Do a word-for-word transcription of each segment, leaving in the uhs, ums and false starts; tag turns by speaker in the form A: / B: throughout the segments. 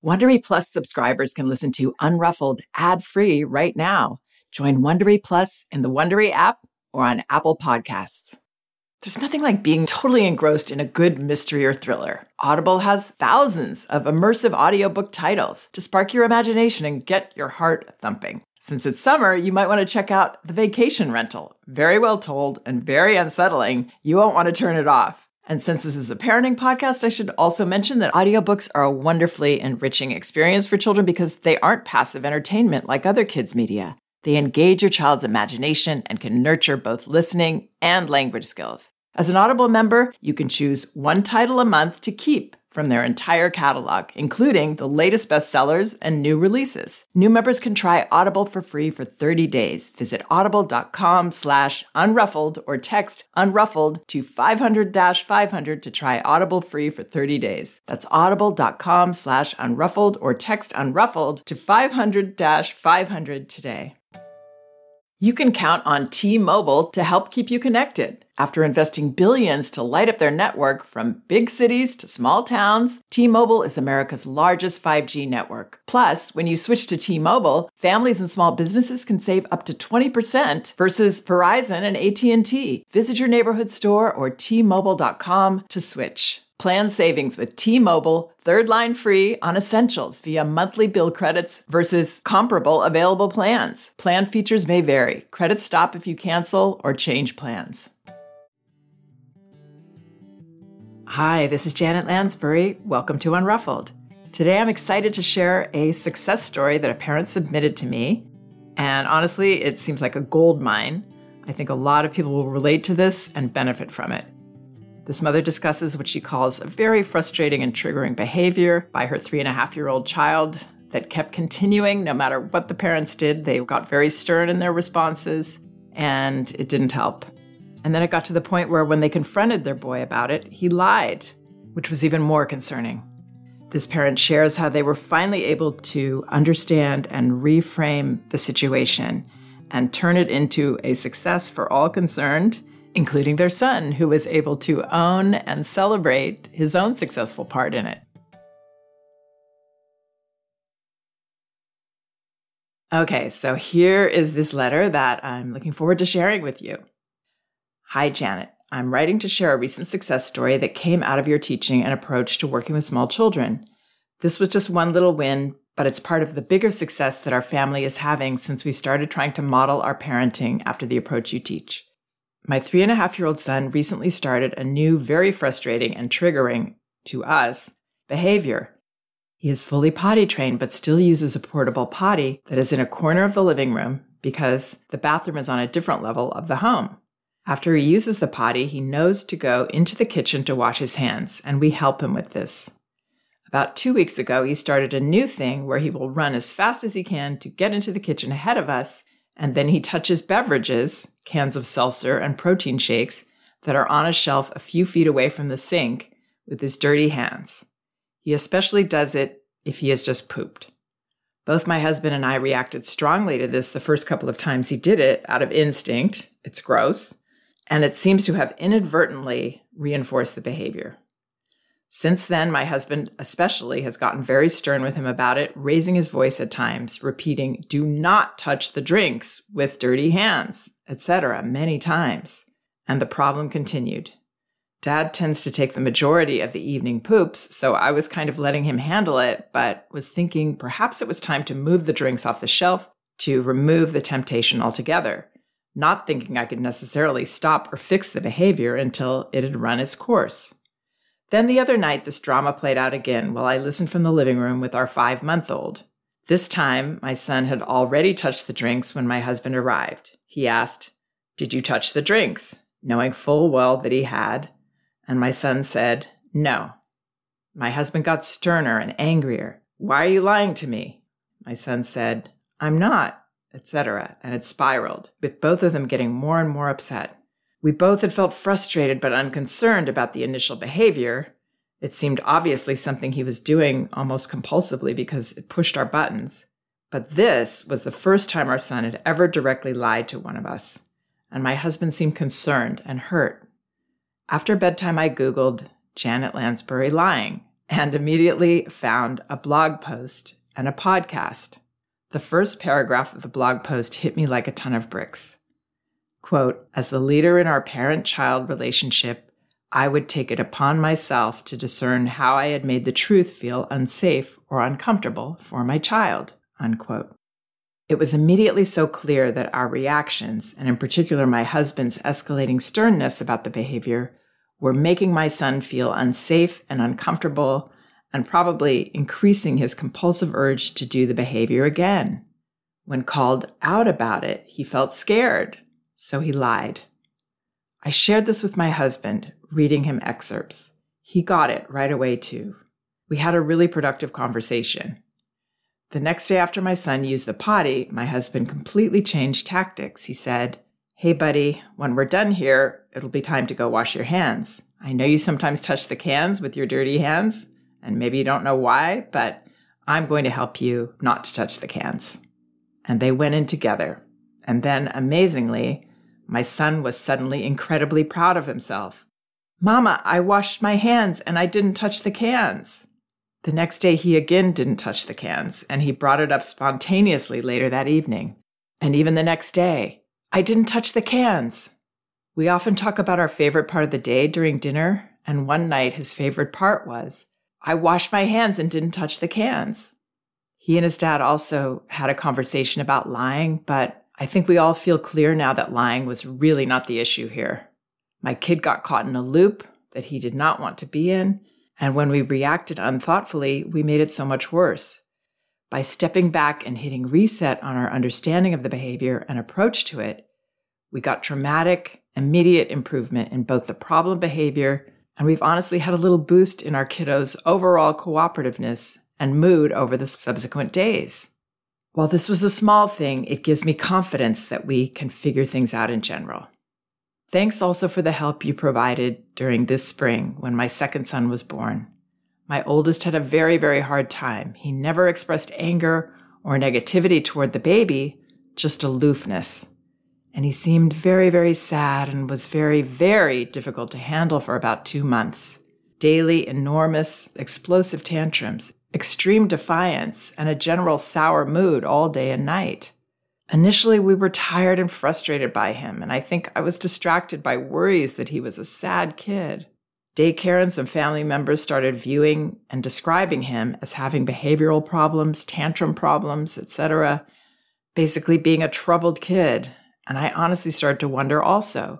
A: Wondery Plus subscribers can listen to Unruffled ad-free right now. Join Wondery Plus in the Wondery app or on Apple Podcasts. There's nothing like being totally engrossed in a good mystery or thriller. Audible has thousands of immersive audiobook titles to spark your imagination and get your heart thumping. Since it's summer, you might want to check out The Vacation Rental. Very well told and very unsettling. You won't want to turn it off. And since this is a parenting podcast, I should also mention that audiobooks are a wonderfully enriching experience for children because they aren't passive entertainment like other kids' media. They engage your child's imagination and can nurture both listening and language skills. As an Audible member, you can choose one title a month to keep from their entire catalog, including the latest bestsellers and new releases. New members can try Audible for free for thirty days. Visit audible.com slash unruffled or text unruffled to five hundred five hundred to try Audible free for thirty days. That's audible.com slash unruffled or text unruffled to five hundred five hundred today. You can count on T-Mobile to help keep you connected. After investing billions to light up their network from big cities to small towns, T-Mobile is America's largest five G network. Plus, when you switch to T-Mobile, families and small businesses can save up to twenty percent versus Verizon and A T and T. Visit your neighborhood store or T Mobile dot com to switch. Plan savings with T-Mobile, third line free on essentials via monthly bill credits versus comparable available plans. Plan features may vary. Credits stop if you cancel or change plans. Hi, this is Janet Lansbury. Welcome to Unruffled. Today I'm excited to share a success story that a parent submitted to me. And honestly, it seems like a gold mine. I think a lot of people will relate to this and benefit from it. This mother discusses what she calls a very frustrating and triggering behavior by her three and a half year old child that kept continuing no matter what the parents did. They got very stern in their responses, and it didn't help. And then it got to the point where when they confronted their boy about it, he lied, which was even more concerning. This parent shares how they were finally able to understand and reframe the situation and turn it into a success for all concerned, including their son, who was able to own and celebrate his own successful part in it. Okay, so here is this letter that I'm looking forward to sharing with you. Hi, Janet. I'm writing to share a recent success story that came out of your teaching and approach to working with small children. This was just one little win, but it's part of the bigger success that our family is having since we've started trying to model our parenting after the approach you teach. My three and a half year old son recently started a new, very frustrating and triggering, to us, behavior. He is fully potty trained, but still uses a portable potty that is in a corner of the living room because the bathroom is on a different level of the home. After he uses the potty, he knows to go into the kitchen to wash his hands, and we help him with this. About two weeks ago, he started a new thing where he will run as fast as he can to get into the kitchen ahead of us, and then he touches beverages, cans of seltzer and protein shakes, that are on a shelf a few feet away from the sink with his dirty hands. He especially does it if he has just pooped. Both my husband and I reacted strongly to this the first couple of times he did it out of instinct. It's gross. And it seems to have inadvertently reinforced the behavior. Since then, my husband especially has gotten very stern with him about it, raising his voice at times, repeating, "Do not touch the drinks with dirty hands," et cetera, many times. And the problem continued. Dad tends to take the majority of the evening poops, so I was kind of letting him handle it, but was thinking perhaps it was time to move the drinks off the shelf to remove the temptation altogether, not thinking I could necessarily stop or fix the behavior until it had run its course. Then the other night, this drama played out again while I listened from the living room with our five-month-old. This time, my son had already touched the drinks when my husband arrived. He asked, "Did you touch the drinks?" knowing full well that he had. And my son said, "No." My husband got sterner and angrier. "Why are you lying to me?" My son said, "I'm not," et cetera, and it spiraled, with both of them getting more and more upset. We both had felt frustrated but unconcerned about the initial behavior. It seemed obviously something he was doing almost compulsively because it pushed our buttons. But this was the first time our son had ever directly lied to one of us, and my husband seemed concerned and hurt. After bedtime, I Googled Janet Lansbury lying, and immediately found a blog post and a podcast. The first paragraph of the blog post hit me like a ton of bricks. Quote, as the leader in our parent-child relationship, I would take it upon myself to discern how I had made the truth feel unsafe or uncomfortable for my child, unquote. It was immediately so clear that our reactions, and in particular my husband's escalating sternness about the behavior, were making my son feel unsafe and uncomfortable, and probably increasing his compulsive urge to do the behavior again. When called out about it, he felt scared, so he lied. I shared this with my husband, reading him excerpts. He got it right away, too. We had a really productive conversation. The next day after my son used the potty, my husband completely changed tactics. He said, hey, buddy, when we're done here, it'll be time to go wash your hands. I know you sometimes touch the cans with your dirty hands, and maybe you don't know why, but I'm going to help you not to touch the cans. And they went in together. And then, amazingly, my son was suddenly incredibly proud of himself. Mama, I washed my hands and I didn't touch the cans. The next day, he again didn't touch the cans, and he brought it up spontaneously later that evening. And even the next day, I didn't touch the cans. We often talk about our favorite part of the day during dinner, and one night his favorite part was, I washed my hands and didn't touch the cans. He and his dad also had a conversation about lying, but I think we all feel clear now that lying was really not the issue here. My kid got caught in a loop that he did not want to be in, and when we reacted unthoughtfully, we made it so much worse. By stepping back and hitting reset on our understanding of the behavior and approach to it, we got dramatic, immediate improvement in both the problem behavior, and we've honestly had a little boost in our kiddos' overall cooperativeness and mood over the subsequent days. While this was a small thing, it gives me confidence that we can figure things out in general. Thanks also for the help you provided during this spring when my second son was born. My oldest had a very, very hard time. He never expressed anger or negativity toward the baby, just aloofness. And he seemed very, very sad and was very, very difficult to handle for about two months. Daily, enormous, explosive tantrums, extreme defiance, and a general sour mood all day and night. Initially, we were tired and frustrated by him, and I think I was distracted by worries that he was a sad kid. Daycare and some family members started viewing and describing him as having behavioral problems, tantrum problems, et cetera, basically being a troubled kid, and I honestly started to wonder also.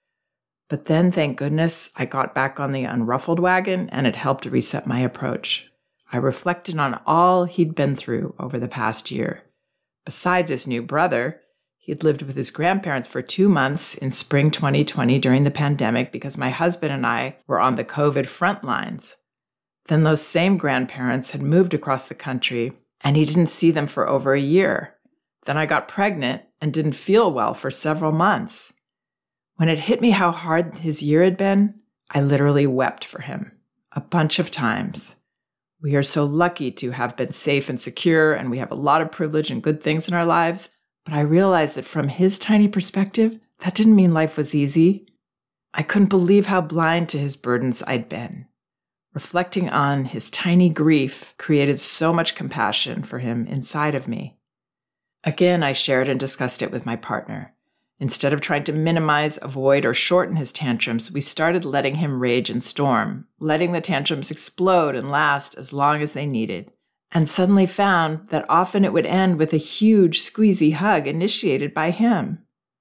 A: But then, thank goodness, I got back on the unruffled wagon, and it helped reset my approach. I reflected on all he'd been through over the past year. Besides his new brother, he had lived with his grandparents for two months in spring twenty twenty during the pandemic because my husband and I were on the COVID front lines. Then those same grandparents had moved across the country, and he didn't see them for over a year. Then I got pregnant and didn't feel well for several months. When it hit me how hard his year had been, I literally wept for him a bunch of times. We are so lucky to have been safe and secure, and we have a lot of privilege and good things in our lives. But I realized that from his tiny perspective, that didn't mean life was easy. I couldn't believe how blind to his burdens I'd been. Reflecting on his tiny grief created so much compassion for him inside of me. Again, I shared and discussed it with my partner. Instead of trying to minimize, avoid, or shorten his tantrums, we started letting him rage and storm, letting the tantrums explode and last as long as they needed, and suddenly found that often it would end with a huge, squeezy hug initiated by him.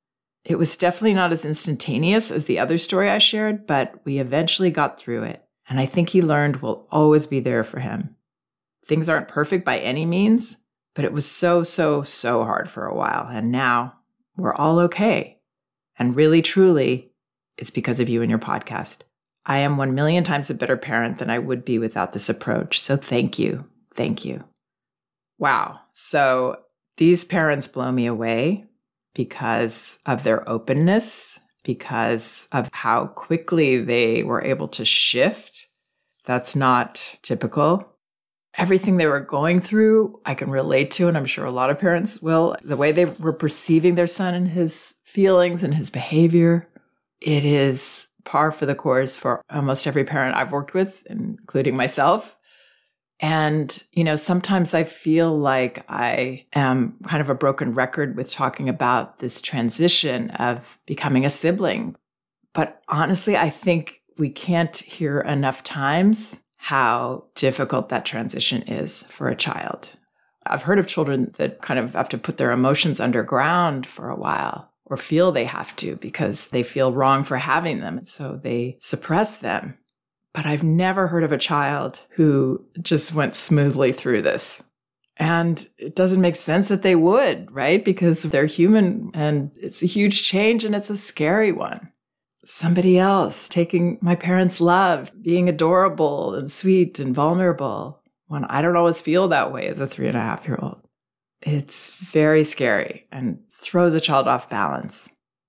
A: It was definitely not as instantaneous as the other story I shared, but we eventually got through it, and I think he learned we'll always be there for him. Things aren't perfect by any means, but it was so, so, so hard for a while, and now we're all okay. And really, truly, it's because of you and your podcast. I am one million times a better parent than I would be without this approach. So thank you. Thank you. Wow. So these parents blow me away because of their openness, because of how quickly they were able to shift. That's not typical. Everything they were going through, I can relate to, and I'm sure a lot of parents will. The way they were perceiving their son and his feelings and his behavior, it is par for the course for almost every parent I've worked with, including myself. And, you know, sometimes I feel like I am kind of a broken record with talking about this transition of becoming a sibling. But honestly, I think we can't hear enough times how difficult that transition is for a child. I've heard of children that kind of have to put their emotions underground for a while or feel they have to because they feel wrong for having them. So they suppress them. But I've never heard of a child who just went smoothly through this. And it doesn't make sense that they would, right? Because they're human and it's a huge change and it's a scary one. Somebody else taking my parents' love, being adorable and sweet and vulnerable when I don't always feel that way as a three and a half year old. It's very scary and throws a child off balance.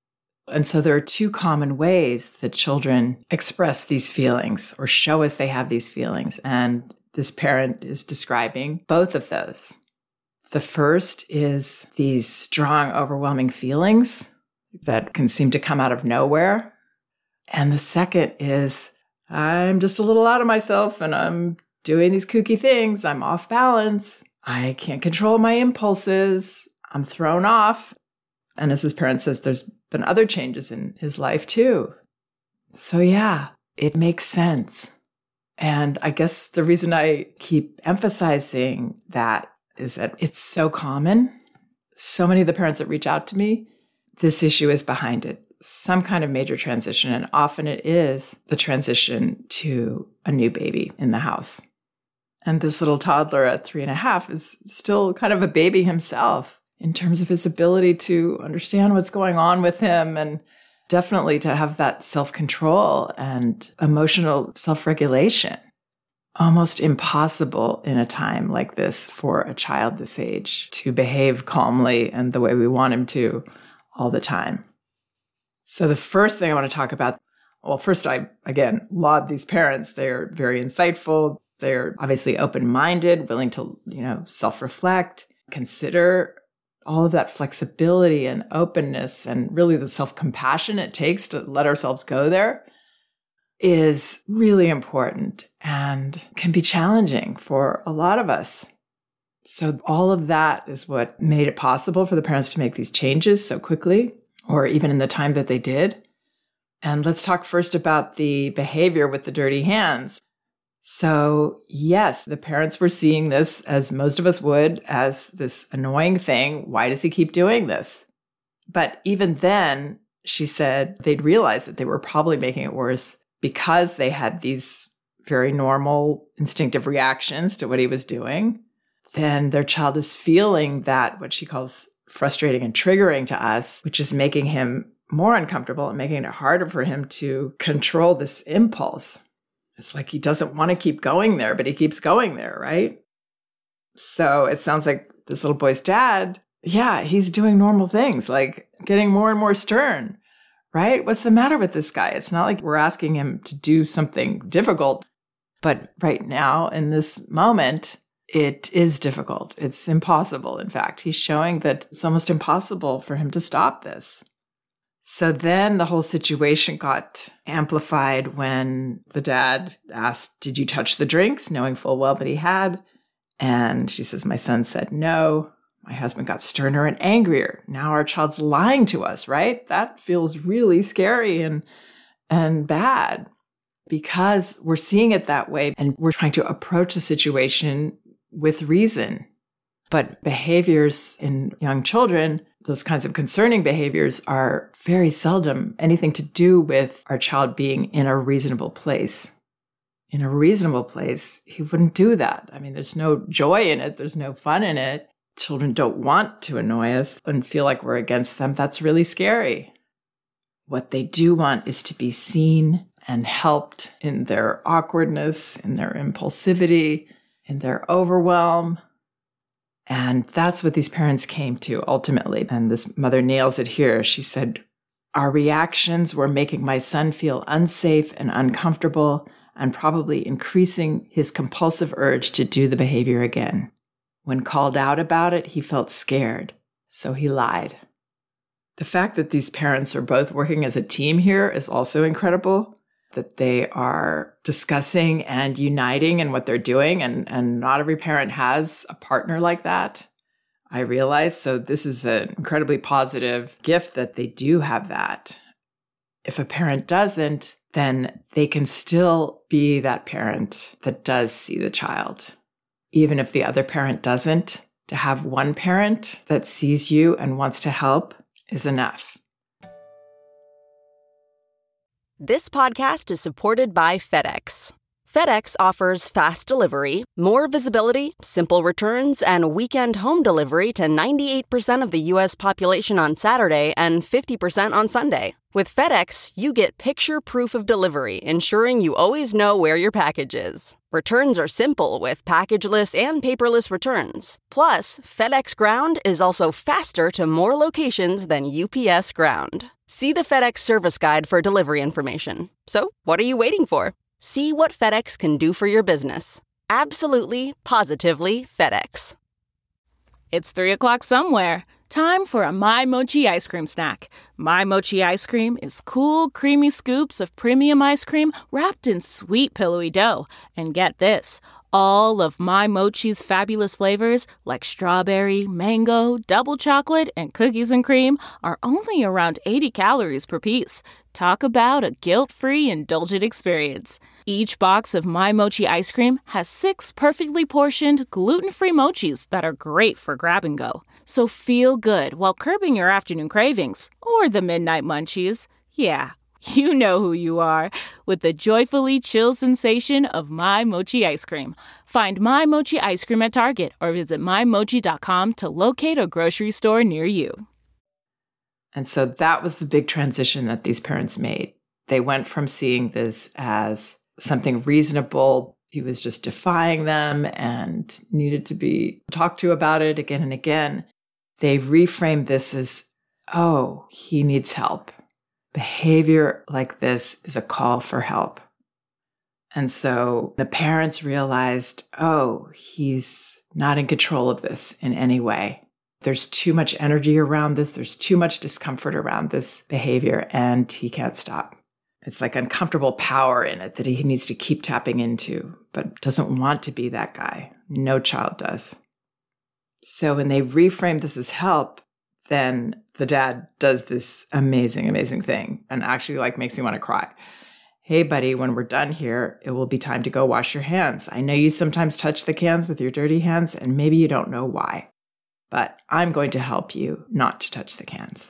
A: And so there are two common ways that children express these feelings or show us they have these feelings. And this parent is describing both of those. The first is these strong, overwhelming feelings that can seem to come out of nowhere. And the second is, I'm just a little out of myself and I'm doing these kooky things. I'm off balance. I can't control my impulses. I'm thrown off. And as his parent says, there's been other changes in his life too. So yeah, it makes sense. And I guess the reason I keep emphasizing that is that it's so common. So many of the parents that reach out to me, this issue is behind it. Some kind of major transition. And often it is the transition to a new baby in the house. And this little toddler at three and a half is still kind of a baby himself in terms of his ability to understand what's going on with him and definitely to have that self-control and emotional self-regulation. Almost impossible in a time like this for a child this age to behave calmly and the way we want him to all the time. So the first thing I want to talk about, well, first I, again, laud these parents. They're very insightful. They're obviously open-minded, willing to, you know, self-reflect, consider all of that flexibility and openness and really the self-compassion it takes to let ourselves go there is really important and can be challenging for a lot of us. So all of that is what made it possible for the parents to make these changes so quickly, or even in the time that they did. And let's talk first about the behavior with the dirty hands. So yes, the parents were seeing this, as most of us would, as this annoying thing. Why does he keep doing this? But even then, she said they'd realized that they were probably making it worse because they had these very normal instinctive reactions to what he was doing. Then their child is feeling that, what she calls frustrating and triggering to us, which is making him more uncomfortable and making it harder for him to control this impulse. It's like he doesn't want to keep going there, but he keeps going there, right? So it sounds like this little boy's dad, yeah, he's doing normal things, like getting more and more stern, right? What's the matter with this guy? It's not like we're asking him to do something difficult, but right now in this moment, it is difficult. It's impossible. In fact, he's showing that it's almost impossible for him to stop this. So then the whole situation got amplified when the dad asked, did you touch the drinks? Knowing full well that he had. And she says, my son said no. My husband got sterner and angrier. Now our child's lying to us, right? That feels really scary and, and bad because we're seeing it that way and we're trying to approach the situation with reason. But behaviors in young children, those kinds of concerning behaviors, are very seldom anything to do with our child being in a reasonable place. In a reasonable place, he wouldn't do that. I mean, there's no joy in it. There's no fun in it. Children don't want to annoy us and feel like we're against them. That's really scary. What they do want is to be seen and helped in their awkwardness, in their impulsivity, in their overwhelm. And that's what these parents came to ultimately. And this mother nails it here. She said, our reactions were making my son feel unsafe and uncomfortable and probably increasing his compulsive urge to do the behavior again. When called out about it, he felt scared, so he lied. The fact that these parents are both working as a team here is also incredible. that they are discussing and uniting in what they're doing. And, and not every parent has a partner like that, I realize. So this is an incredibly positive gift that they do have that. If a parent doesn't, then they can still be that parent that does see the child. Even if the other parent doesn't, to have one parent that sees you and wants to help is enough.
B: This podcast is supported by FedEx. FedEx offers fast delivery, more visibility, simple returns, and weekend home delivery to ninety-eight percent of the U S population on Saturday and fifty percent on Sunday. With FedEx, you get picture proof of delivery, ensuring you always know where your package is. Returns are simple with packageless and paperless returns. Plus, FedEx Ground is also faster to more locations than U P S Ground. See the FedEx service guide for delivery information. So, what are you waiting for? See what FedEx can do for your business. Absolutely, positively FedEx.
C: It's three o'clock somewhere. Time for a My Mochi ice cream snack. My Mochi ice cream is cool, creamy scoops of premium ice cream wrapped in sweet, pillowy dough. And get this, all of My Mochi's fabulous flavors, like strawberry, mango, double chocolate, and cookies and cream, are only around eighty calories per piece. Talk about a guilt-free, indulgent experience. Each box of My Mochi ice cream has six perfectly portioned, gluten-free mochis that are great for grab and go. So feel good while curbing your afternoon cravings, or the midnight munchies. Yeah, you know who you are, with the joyfully chill sensation of My Mochi ice cream. Find My Mochi ice cream at Target or visit my mochi dot com to locate a grocery store near you.
A: And so that was the big transition that these parents made. They went from seeing this as something reasonable. He was just defying them and needed to be talked to about it again and again. They reframed this as, oh, he needs help. Behavior like this is a call for help. And so the parents realized, oh, he's not in control of this in any way. There's too much energy around this. There's too much discomfort around this behavior, and he can't stop. It's like uncomfortable power in it that he needs to keep tapping into, but doesn't want to be that guy. No child does. So when they reframe this as help, then the dad does this amazing, amazing thing and actually like makes me want to cry. Hey, buddy, when we're done here, it will be time to go wash your hands. I know you sometimes touch the cans with your dirty hands, and maybe you don't know why. But I'm going to help you not to touch the cans.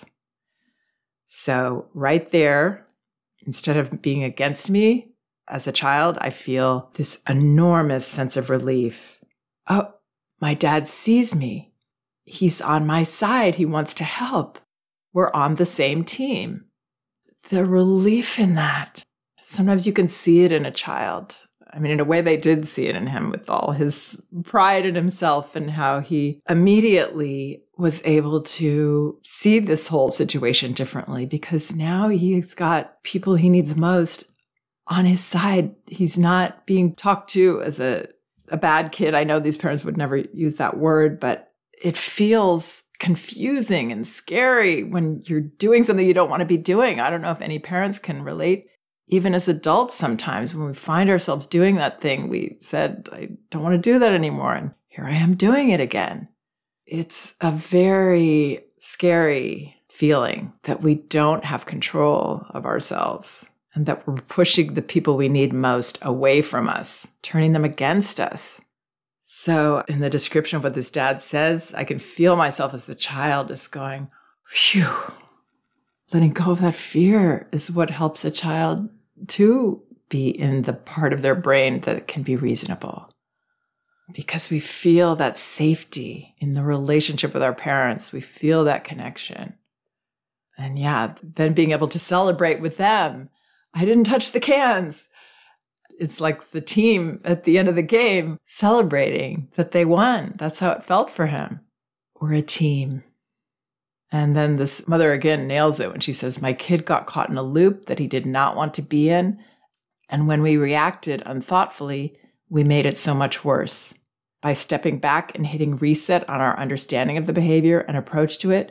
A: So right there, instead of being against me as a child, I feel this enormous sense of relief. Oh, my dad sees me. He's on my side. He wants to help. We're on the same team. The relief in that. Sometimes you can see it in a child. I mean, in a way, they did see it in him with all his pride in himself and how he immediately was able to see this whole situation differently because now he's got people he needs most on his side. He's not being talked to as a, a bad kid. I know these parents would never use that word, but it feels confusing and scary when you're doing something you don't want to be doing. I don't know if any parents can relate. Even as adults, sometimes when we find ourselves doing that thing, we said, I don't want to do that anymore. And here I am doing it again. It's a very scary feeling that we don't have control of ourselves and that we're pushing the people we need most away from us, turning them against us. So in the description of what this dad says, I can feel myself as the child is going, phew. Letting go of that fear is what helps a child to be in the part of their brain that can be reasonable. Because we feel that safety in the relationship with our parents. We feel that connection. And yeah, then being able to celebrate with them. I didn't touch the cans. It's like the team at the end of the game celebrating that they won. That's how it felt for him. We're a team. And then this mother again nails it when she says, my kid got caught in a loop that he did not want to be in. And when we reacted unthoughtfully, we made it so much worse. By stepping back and hitting reset on our understanding of the behavior and approach to it,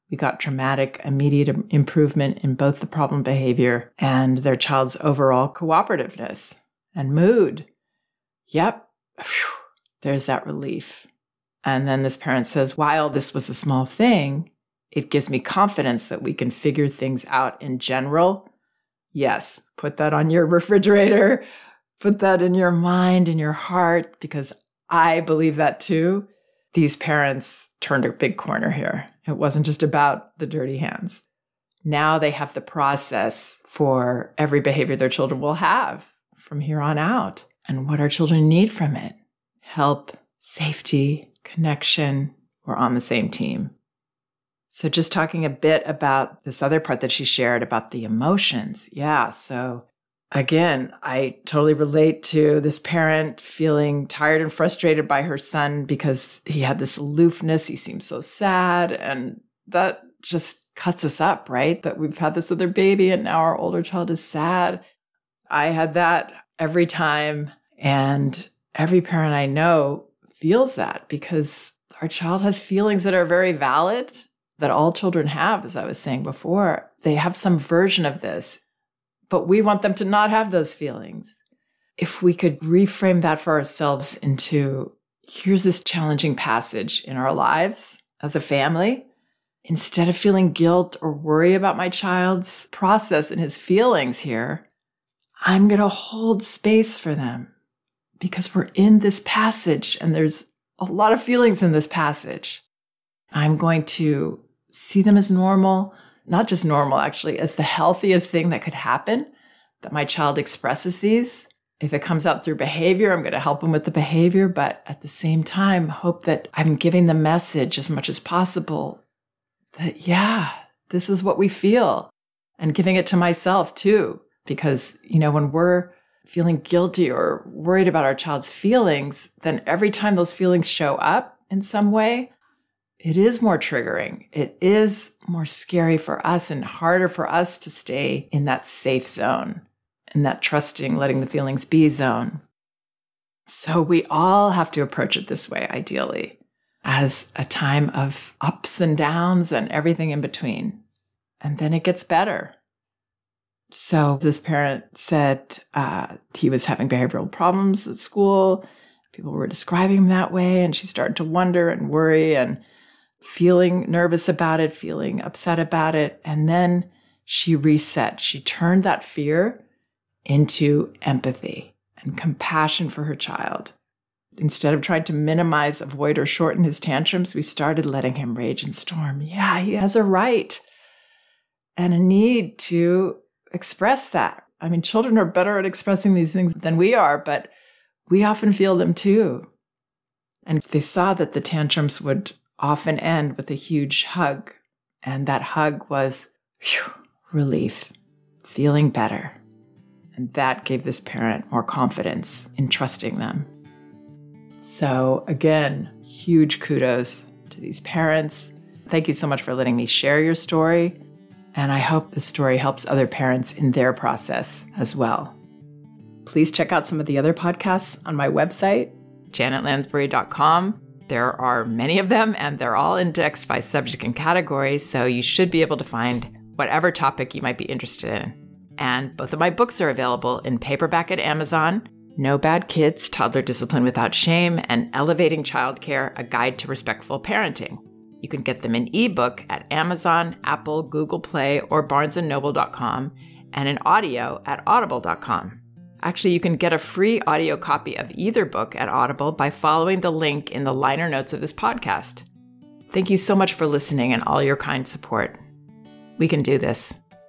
A: We got dramatic, immediate improvement in both the problem behavior and their child's overall cooperativeness and mood. Yep, whew, there's that relief. And then this parent says, while this was a small thing, it gives me confidence that we can figure things out in general. Yes, put that on your refrigerator. Put that in your mind, in your heart, because I believe that too. These parents turned a big corner here. It wasn't just about the dirty hands. Now they have the process for every behavior their children will have from here on out and what our children need from it. Help, safety, connection. We're on the same team. So just talking a bit about this other part that she shared about the emotions. Yeah, so again, I totally relate to this parent feeling tired and frustrated by her son because he had this aloofness. He seemed so sad. And that just cuts us up, right? That we've had this other baby and now our older child is sad. I had that every time. And every parent I know feels that because our child has feelings that are very valid, that all children have, as I was saying before. They have some version of this. But we want them to not have those feelings. If we could reframe that for ourselves into, here's this challenging passage in our lives as a family, instead of feeling guilt or worry about my child's process and his feelings here, I'm going to hold space for them because we're in this passage and there's a lot of feelings in this passage. I'm going to see them as normal. Not just normal, actually, as the healthiest thing that could happen, that my child expresses these. If it comes out through behavior, I'm going to help them with the behavior, but at the same time, hope that I'm giving the message as much as possible that, yeah, this is what we feel, and giving it to myself too. Because, you know, when we're feeling guilty or worried about our child's feelings, then every time those feelings show up in some way, it is more triggering. It is more scary for us and harder for us to stay in that safe zone, in that trusting, letting the feelings be zone. So we all have to approach it this way, ideally, as a time of ups and downs and everything in between. And then it gets better. So this parent said uh, he was having behavioral problems at school. People were describing him that way, and she started to wonder and worry and feeling nervous about it, feeling upset about it. And then she reset. She turned that fear into empathy and compassion for her child. Instead of trying to minimize, avoid, or shorten his tantrums, we started letting him rage and storm. Yeah, he has a right and a need to express that. I mean, children are better at expressing these things than we are, but we often feel them too. And they saw that the tantrums would often end with a huge hug. And that hug was whew, relief, feeling better. And that gave this parent more confidence in trusting them. So again, huge kudos to these parents. Thank you so much for letting me share your story. And I hope this story helps other parents in their process as well. Please check out some of the other podcasts on my website, janet lansbury dot com. There are many of them, and they're all indexed by subject and category, so you should be able to find whatever topic you might be interested in. And both of my books are available in paperback at Amazon, No Bad Kids, Toddler Discipline Without Shame, and Elevating Childcare, A Guide to Respectful Parenting. You can get them in ebook at Amazon, Apple, Google Play, or barnes and noble dot com, and in audio at audible dot com. Actually, you can get a free audio copy of either book at Audible by following the link in the liner notes of this podcast. Thank you so much for listening and all your kind support. We can do this.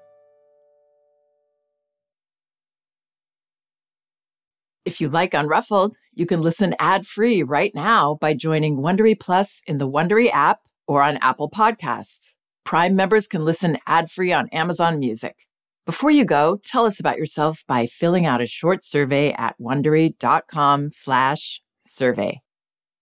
A: If you like Unruffled, you can listen ad-free right now by joining Wondery Plus in the Wondery app or on Apple Podcasts. Prime members can listen ad-free on Amazon Music. Before you go, tell us about yourself by filling out a short survey at wondery dot com slash survey.